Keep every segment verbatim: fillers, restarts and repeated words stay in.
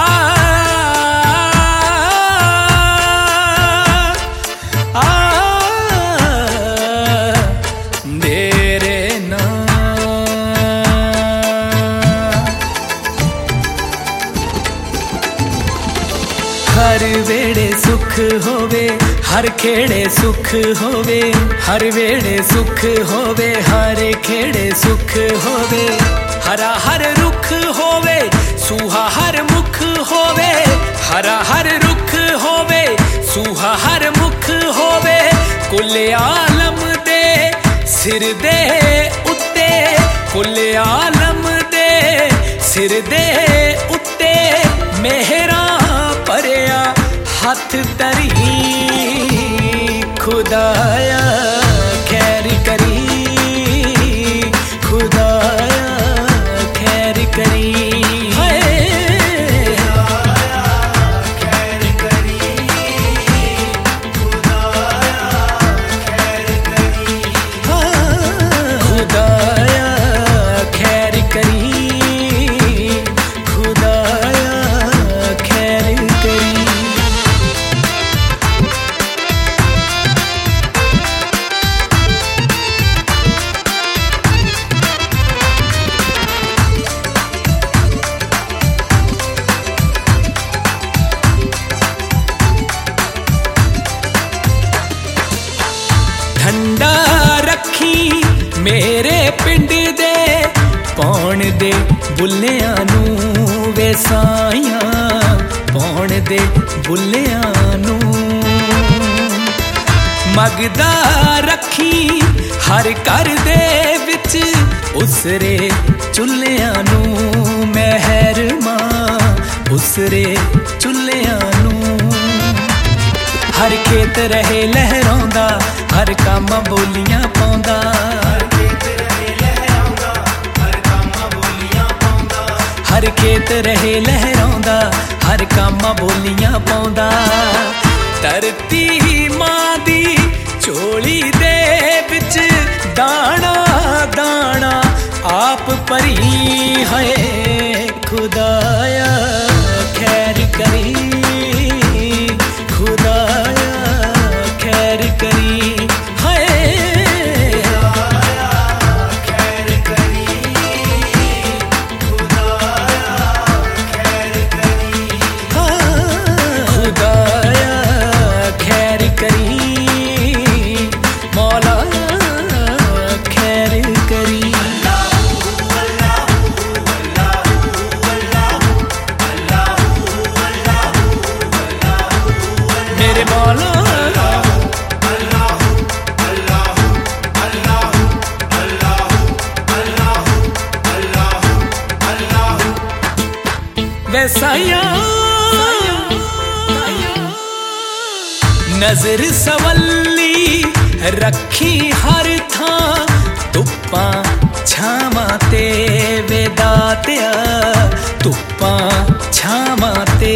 हर वेड़े सुख होवे, हर खेड़े सुख होवे, हर वेड़े सुख होवे, हर खेड़े सुख होवे। हरा हर रुख होवे, सूहा हर मुख होवे, हरा हर रुख होवे, सूहा हर मुख होवे। कुल आलम दे सिर दे उत्ते, कुल आलम दे सिर दे उत्ते मेहरा परया हाथ तरी। खुदाया खैर करी, खुदाया खैर करी, खैर करी, खुदाया खैर करी, खुदाया खैर करी। ठंडा रखी मेरे पिंड दे पौण दे बुल्लियां नू वे साइयां, पौण दे बुल्लियां नू। मगदा रखी हर घर दे विच उसरे चुल्लियां नू, मेहर मां उसरे चुल्लियां नू। हर खेत रहे लहरांदा, हर काम बोलियां पाउंदा, हर खेत रहे लहरांदा, हर काम बोलियां पाउंदा, हर खेत रहे लहरांदा, हर काम बोलियां पाउंदा। धरती मां दी झोली दे विच दाना दाना आप भरी है। खुदाया खैर करी, खुदाया खैर करी, खैर करी, खुदाया खैर करी, खुदाया खैर करी, मौला खैर करी। मेरे मौला वैसाया नजर सवली रखी हर थां, धुप्पा छावां ते वेदात्या, धुप्पा छावां ते।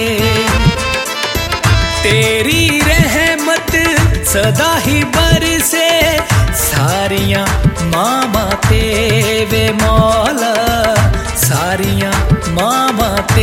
तेरी रहमत सदा ही बरसे सारियां मावां ते वे मौला, सारियां मावां ते।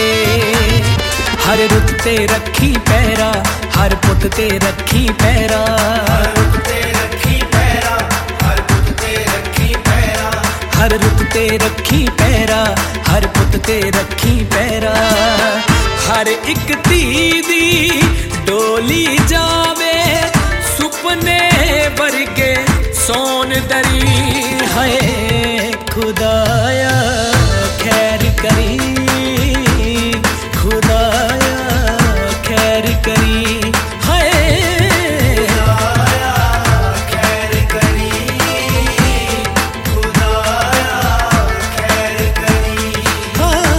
हर रुत ते रखी पैरा, हर पुत ते रखी पैरा, हर रुत ते रखी पैरा, हर पुत ते रखी पैरा, हर रुत ते रखी पैरा, हर पुत ते रखी पैरा। हर एक धी दी डोली जावे सुपने वर्गे सोन दरी है। खुदाया खैर करी, खुदाया खैर करी, खुदाया खैर करी, खुदाया खैर करी,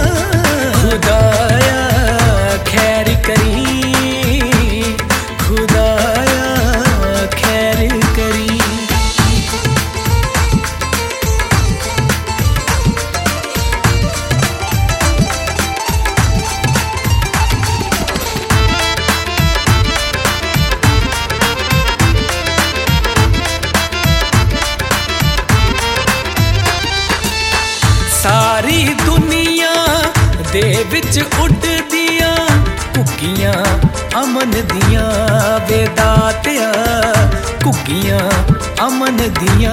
खुदाया खैर करी, खुदा दे विच उड़दियां घुग्गियां अमन दियां वे दातिया घुग्गियां अमन दियां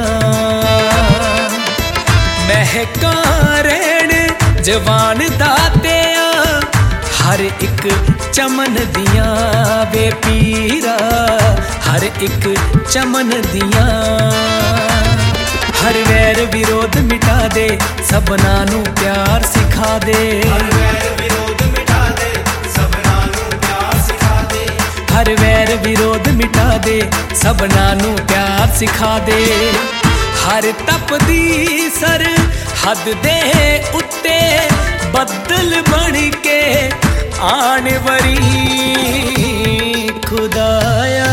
महकां रैण जवान दातिया हर एक चमन दियां वे पीरा हर एक चमन दियां हर वैर विरोध मिटा दे सबना नू प्यार सिखा दे हर वैर विरोध मिटा दे सबना नू प्यार सिखा दे हर वैर विरोध मिटा दे सबना नू प्यार सिखा दे हर तपदी सर हद दे उत्ते बदल बन के आने वरी खुदाया